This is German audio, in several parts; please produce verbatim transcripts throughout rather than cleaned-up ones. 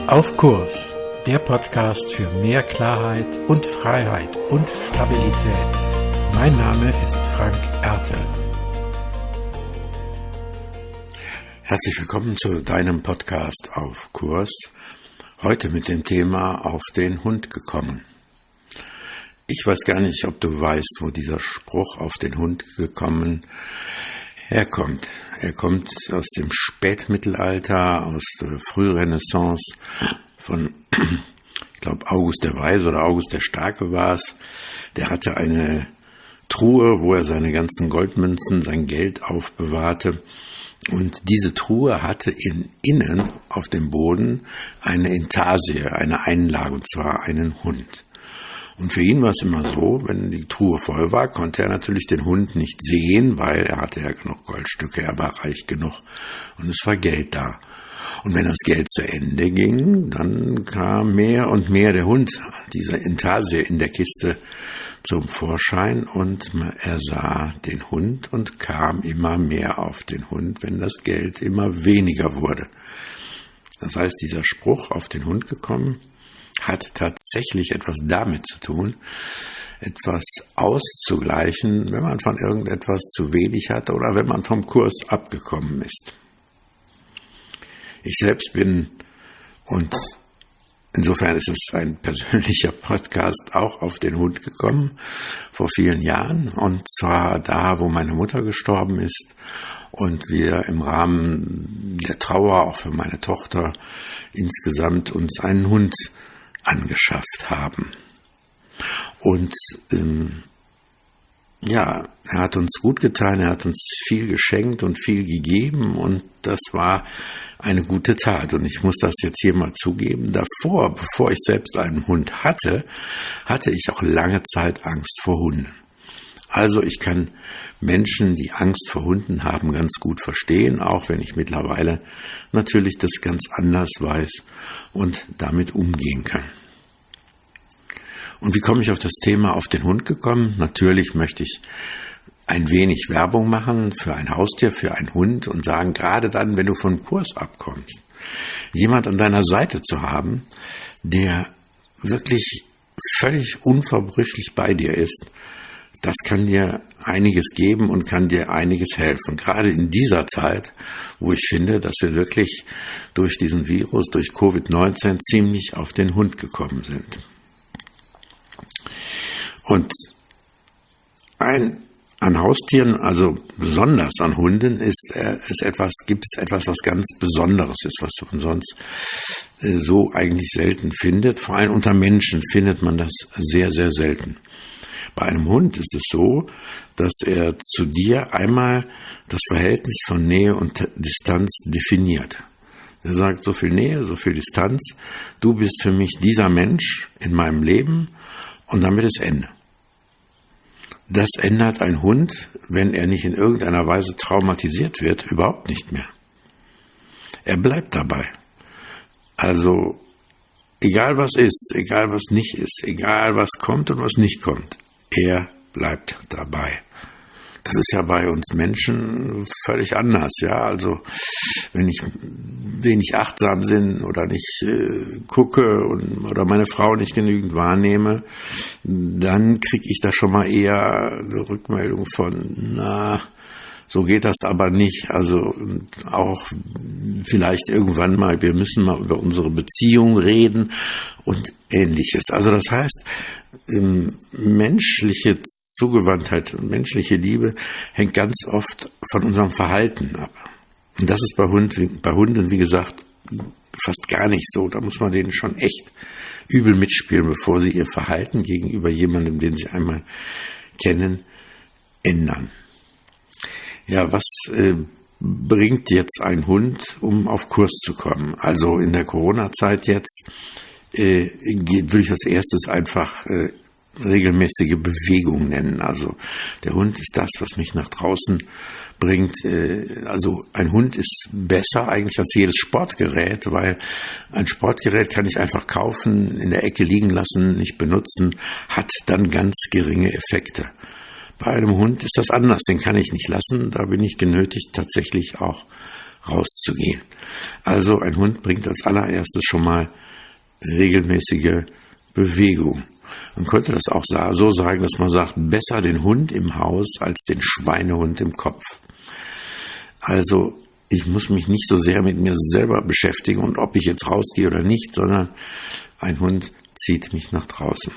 Auf Kurs, der Podcast für mehr Klarheit und Freiheit und Stabilität. Mein Name ist Frank Ertel. Herzlich willkommen zu deinem Podcast Auf Kurs. Heute mit dem Thema Auf den Hund gekommen. Ich weiß gar nicht, ob du weißt, wo dieser Spruch auf den Hund gekommen herkommt. Er kommt aus dem Spätmittelalter, aus der Frührenaissance von, ich glaube, August der Weise oder August der Starke war es. Der hatte eine Truhe, wo er seine ganzen Goldmünzen, sein Geld aufbewahrte. Und diese Truhe hatte in, innen auf dem Boden eine Intarsie, eine Einlage, und zwar einen Hund. Und für ihn war es immer so, wenn die Truhe voll war, konnte er natürlich den Hund nicht sehen, weil er hatte ja genug Goldstücke, er war reich genug und es war Geld da. Und wenn das Geld zu Ende ging, dann kam mehr und mehr der Hund, diese Intarsie in der Kiste, zum Vorschein und er sah den Hund und kam immer mehr auf den Hund, wenn das Geld immer weniger wurde. Das heißt, dieser Spruch auf den Hund gekommen hat tatsächlich etwas damit zu tun, etwas auszugleichen, wenn man von irgendetwas zu wenig hatte oder wenn man vom Kurs abgekommen ist. Ich selbst bin, und insofern ist es ein persönlicher Podcast, auch auf den Hund gekommen, vor vielen Jahren, und zwar da, wo meine Mutter gestorben ist und wir im Rahmen der Trauer, auch für meine Tochter, insgesamt uns einen Hund angeschafft haben. Und ähm, ja, er hat uns gut getan, er hat uns viel geschenkt und viel gegeben und das war eine gute Tat. Und ich muss das jetzt hier mal zugeben, davor, bevor ich selbst einen Hund hatte, hatte ich auch lange Zeit Angst vor Hunden. Also ich kann Menschen, die Angst vor Hunden haben, ganz gut verstehen, auch wenn ich mittlerweile natürlich das ganz anders weiß und damit umgehen kann. Und wie komme ich auf das Thema auf den Hund gekommen? Natürlich möchte ich ein wenig Werbung machen für ein Haustier, für einen Hund und sagen, gerade dann, wenn du vom Kurs abkommst, jemand an deiner Seite zu haben, der wirklich völlig unverbrüchlich bei dir ist, das kann dir einiges geben und kann dir einiges helfen. Gerade in dieser Zeit, wo ich finde, dass wir wirklich durch diesen Virus, durch Covid neunzehn ziemlich auf den Hund gekommen sind. Und ein, an Haustieren, also besonders an Hunden, ist, äh, ist etwas, gibt es etwas, was ganz Besonderes ist, was man sonst äh, so eigentlich selten findet. Vor allem unter Menschen findet man das sehr, sehr selten. Bei einem Hund ist es so, dass er zu dir einmal das Verhältnis von Nähe und Distanz definiert. Er sagt, so viel Nähe, so viel Distanz, du bist für mich dieser Mensch in meinem Leben und damit ist Ende. Das ändert ein Hund, wenn er nicht in irgendeiner Weise traumatisiert wird, überhaupt nicht mehr. Er bleibt dabei. Also, egal was ist, egal was nicht ist, egal was kommt und was nicht kommt, er bleibt dabei. Das ist ja bei uns Menschen völlig anders, ja. Also wenn ich wenig achtsam bin oder nicht äh, gucke und, oder meine Frau nicht genügend wahrnehme, dann kriege ich da schon mal eher eine Rückmeldung von, na, so geht das aber nicht. Also auch vielleicht irgendwann mal, wir müssen mal über unsere Beziehung reden und Ähnliches. Also das heißt, menschliche Zugewandtheit und menschliche Liebe hängt ganz oft von unserem Verhalten ab. Und das ist bei Hunden, bei Hunden, wie gesagt, fast gar nicht so. Da muss man denen schon echt übel mitspielen, bevor sie ihr Verhalten gegenüber jemandem, den sie einmal kennen, ändern. Ja, was äh, bringt jetzt ein Hund, um auf Kurs zu kommen? Also in der Corona-Zeit jetzt äh, würde ich als erstes einfach äh, regelmäßige Bewegung nennen. Also der Hund ist das, was mich nach draußen bringt. Äh, also ein Hund ist besser eigentlich als jedes Sportgerät, weil ein Sportgerät kann ich einfach kaufen, in der Ecke liegen lassen, nicht benutzen, hat dann ganz geringe Effekte. Bei einem Hund ist das anders, den kann ich nicht lassen, da bin ich genötigt, tatsächlich auch rauszugehen. Also ein Hund bringt als allererstes schon mal regelmäßige Bewegung. Man könnte das auch so sagen, dass man sagt, besser den Hund im Haus als den Schweinehund im Kopf. Also ich muss mich nicht so sehr mit mir selber beschäftigen und ob ich jetzt rausgehe oder nicht, sondern ein Hund zieht mich nach draußen.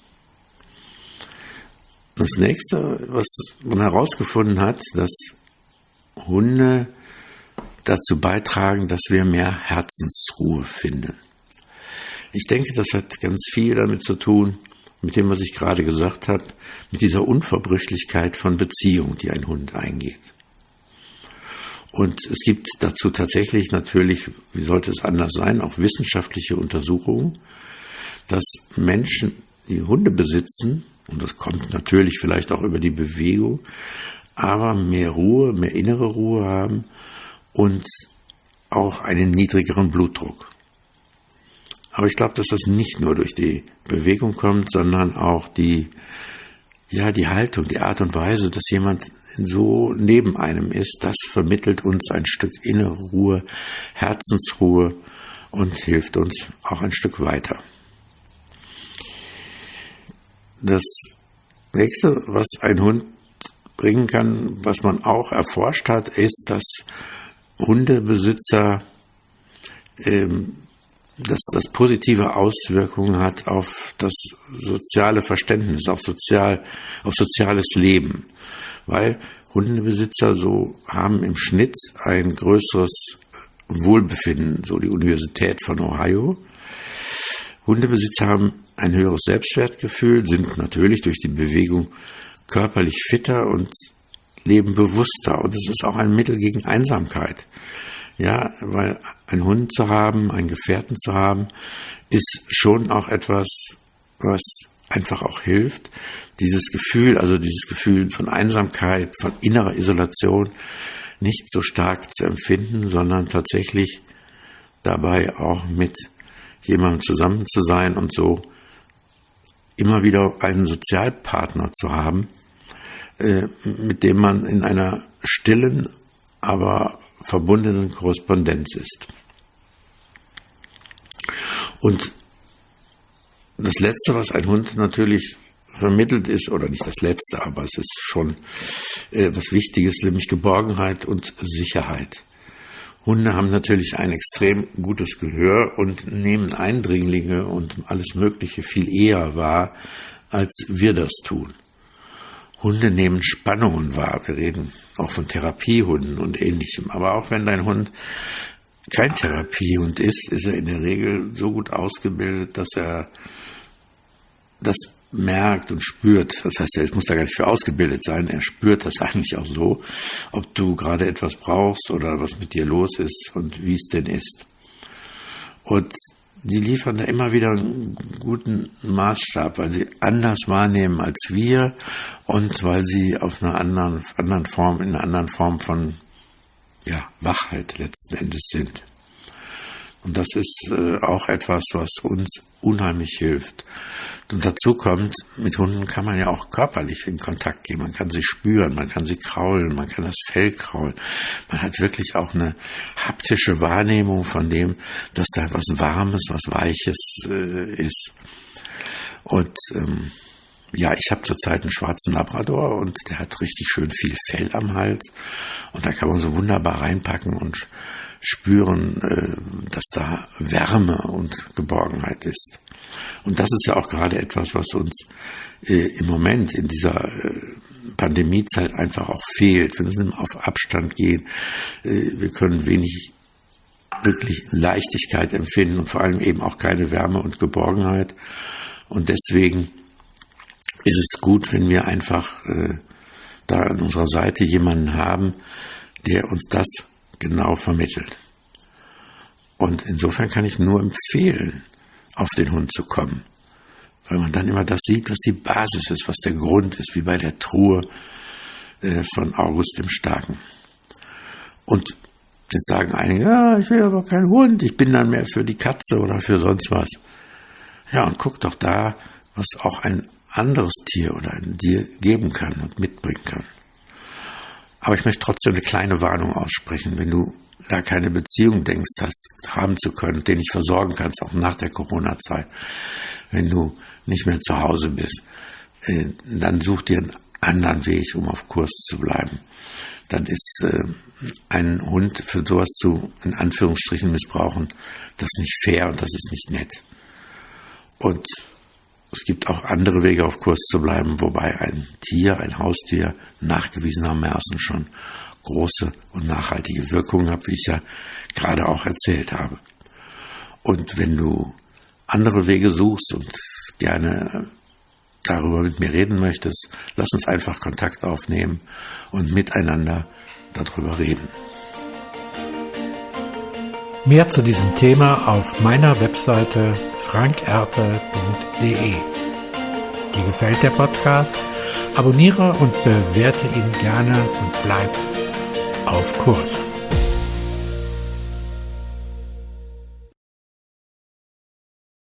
Das nächste, was man herausgefunden hat, dass Hunde dazu beitragen, dass wir mehr Herzensruhe finden. Ich denke, das hat ganz viel damit zu tun, mit dem, was ich gerade gesagt habe, mit dieser Unverbrüchlichkeit von Beziehung, die ein Hund eingeht. Und es gibt dazu tatsächlich natürlich, wie sollte es anders sein, auch wissenschaftliche Untersuchungen, dass Menschen, die Hunde besitzen, und das kommt natürlich vielleicht auch über die Bewegung, aber mehr Ruhe, mehr innere Ruhe haben und auch einen niedrigeren Blutdruck. Aber ich glaube, dass das nicht nur durch die Bewegung kommt, sondern auch die, ja, die Haltung, die Art und Weise, dass jemand so neben einem ist, das vermittelt uns ein Stück innere Ruhe, Herzensruhe und hilft uns auch ein Stück weiter. Das nächste, was ein Hund bringen kann, was man auch erforscht hat, ist, dass Hundebesitzer ähm, dass das positive Auswirkungen hat auf das soziale Verständnis, auf, sozial, auf soziales Leben. Weil Hundebesitzer so haben im Schnitt ein größeres Wohlbefinden, so die Universität von Ohio. Hundebesitzer haben ein höheres Selbstwertgefühl, sind natürlich durch die Bewegung körperlich fitter und leben bewusster. Und es ist auch ein Mittel gegen Einsamkeit. Ja, weil einen Hund zu haben, einen Gefährten zu haben, ist schon auch etwas, was einfach auch hilft, dieses Gefühl, also dieses Gefühl von Einsamkeit, von innerer Isolation nicht so stark zu empfinden, sondern tatsächlich dabei auch mit jemandem zusammen zu sein und so immer wieder einen Sozialpartner zu haben, äh, mit dem man in einer stillen, aber verbundenen Korrespondenz ist. Und das Letzte, was ein Hund natürlich vermittelt ist, oder nicht das Letzte, aber es ist schon äh, was Wichtiges, nämlich Geborgenheit und Sicherheit. Hunde haben natürlich ein extrem gutes Gehör und nehmen Eindringlinge und alles Mögliche viel eher wahr, als wir das tun. Hunde nehmen Spannungen wahr. Wir reden auch von Therapiehunden und Ähnlichem. Aber auch wenn dein Hund kein Therapiehund ist, ist er in der Regel so gut ausgebildet, dass er das merkt und spürt. Das heißt, er muss da gar nicht für ausgebildet sein. Er spürt das eigentlich auch so, ob du gerade etwas brauchst oder was mit dir los ist und wie es denn ist. Und die liefern da immer wieder einen guten Maßstab, weil sie anders wahrnehmen als wir und weil sie auf einer anderen, anderen Form, in einer anderen Form von ja, Wachheit letzten Endes sind. Und das ist äh, auch etwas, was uns unheimlich hilft. Und dazu kommt, mit Hunden kann man ja auch körperlich in Kontakt gehen. Man kann sie spüren, man kann sie kraulen, man kann das Fell kraulen. Man hat wirklich auch eine haptische Wahrnehmung von dem, dass da was Warmes, was Weiches äh, ist. Und ähm, ja, ich habe zurzeit einen schwarzen Labrador und der hat richtig schön viel Fell am Hals. Und da kann man so wunderbar reinpacken und spüren, dass da Wärme und Geborgenheit ist. Und das ist ja auch gerade etwas, was uns im Moment in dieser Pandemiezeit einfach auch fehlt. Wir müssen auf Abstand gehen. Wir können wenig wirklich Leichtigkeit empfinden und vor allem eben auch keine Wärme und Geborgenheit. Und deswegen ist es gut, wenn wir einfach da an unserer Seite jemanden haben, der uns das genau vermittelt. Und insofern kann ich nur empfehlen, auf den Hund zu kommen, weil man dann immer das sieht, was die Basis ist, was der Grund ist, wie bei der Truhe äh, von August dem Starken. Und jetzt sagen einige, ja, ich will aber keinen Hund, ich bin dann mehr für die Katze oder für sonst was. Ja, und guck doch da, was auch ein anderes Tier oder ein Tier geben kann und mitbringen kann. Aber ich möchte trotzdem eine kleine Warnung aussprechen. Wenn du da keine Beziehung denkst, hast, haben zu können, den dich versorgen kannst, auch nach der Corona-Zeit, wenn du nicht mehr zu Hause bist, äh, dann such dir einen anderen Weg, um auf Kurs zu bleiben. Dann ist äh, ein Hund für sowas zu, in Anführungsstrichen, missbrauchen, das ist nicht fair und das ist nicht nett. Und es gibt auch andere Wege, auf Kurs zu bleiben, wobei ein Tier, ein Haustier, nachgewiesenermaßen schon große und nachhaltige Wirkungen hat, wie ich ja gerade auch erzählt habe. Und wenn du andere Wege suchst und gerne darüber mit mir reden möchtest, lass uns einfach Kontakt aufnehmen und miteinander darüber reden. Mehr zu diesem Thema auf meiner Webseite frank ertel punkt de. Dir gefällt der Podcast? Abonniere und bewerte ihn gerne und bleib auf Kurs.